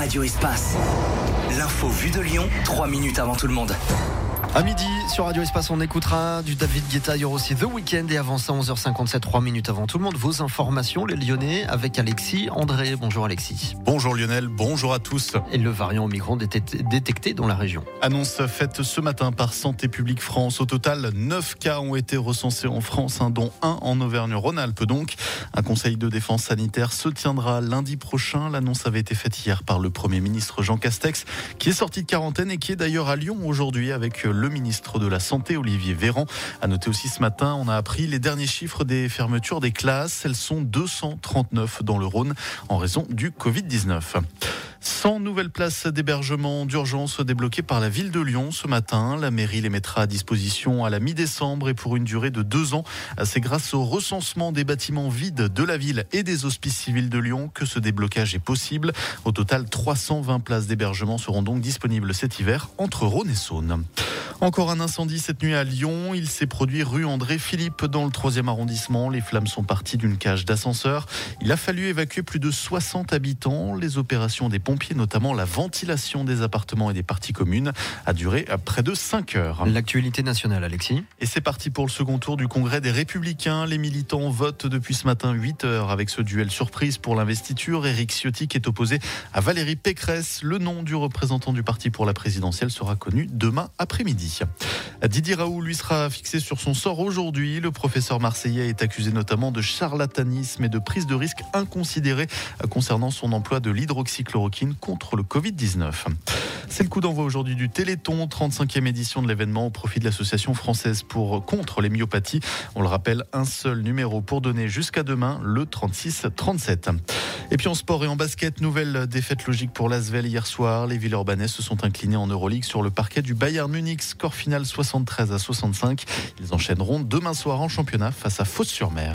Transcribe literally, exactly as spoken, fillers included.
Radio Espace. L'info vue de Lyon, trois minutes avant tout le monde. À midi, sur Radio Espace, on écoutera du David Guetta, il y aura aussi The Weeknd et avant ça, onze heures cinquante-sept, trois minutes avant tout le monde, vos informations, les Lyonnais, avec Alexis André. Bonjour Alexis. Bonjour Lionel, bonjour à tous. Et le variant Omicron détecté dans la région. Annonce faite ce matin par Santé publique France. Au total, neuf cas ont été recensés en France, hein, dont un en Auvergne-Rhône-Alpes donc. Un conseil de défense sanitaire se tiendra lundi prochain. L'annonce avait été faite hier par le Premier ministre Jean Castex, qui est sorti de quarantaine et qui est d'ailleurs à Lyon aujourd'hui avec le ministre de la Santé, Olivier Véran. À noter aussi ce matin, on a appris les derniers chiffres des fermetures des classes. Elles sont deux cent trente-neuf dans le Rhône en raison du covid dix-neuf. cent nouvelles places d'hébergement d'urgence débloquées par la ville de Lyon ce matin. La mairie les mettra à disposition à la mi-décembre et pour une durée de deux ans. C'est grâce au recensement des bâtiments vides de la ville et des hospices civils de Lyon que ce déblocage est possible. Au total, trois cent vingt places d'hébergement seront donc disponibles cet hiver entre Rhône et Saône. Encore un incendie cette nuit à Lyon. Il s'est produit rue André-Philippe dans le troisième arrondissement. Les flammes sont parties d'une cage d'ascenseur. Il a fallu évacuer plus de soixante habitants. Les opérations des pompiers, notamment la ventilation des appartements et des parties communes, a duré près de cinq heures. L'actualité nationale, Alexis. Et c'est parti pour le second tour du congrès des Républicains. Les militants votent depuis ce matin huit heures avec ce duel surprise pour l'investiture. Éric Ciotti qui est opposé à Valérie Pécresse. Le nom du représentant du parti pour la présidentielle sera connu demain après-midi. Didier Raoult, lui, sera fixé sur son sort aujourd'hui. Le professeur marseillais est accusé notamment de charlatanisme et de prise de risque inconsidérée concernant son emploi de l'hydroxychloroquine contre le covid dix-neuf. C'est le coup d'envoi aujourd'hui du Téléthon, trente-cinquième édition de l'événement au profit de l'association française pour contre les myopathies. On le rappelle, un seul numéro pour donner jusqu'à demain, le trente-six trente-sept. Et puis en sport et en basket, nouvelle défaite logique pour l'Asvel hier soir. Les Villeurbanais se sont inclinés en Euroleague sur le parquet du Bayern Munich. Score final soixante-treize à soixante-cinq. Ils enchaîneront demain soir en championnat face à Fos-sur-Mer.